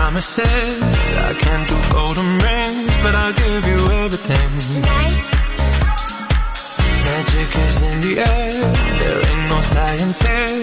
promises. I can't do golden rings, but I'll give you everything. Tonight? Magic is in the air, there ain't no scientist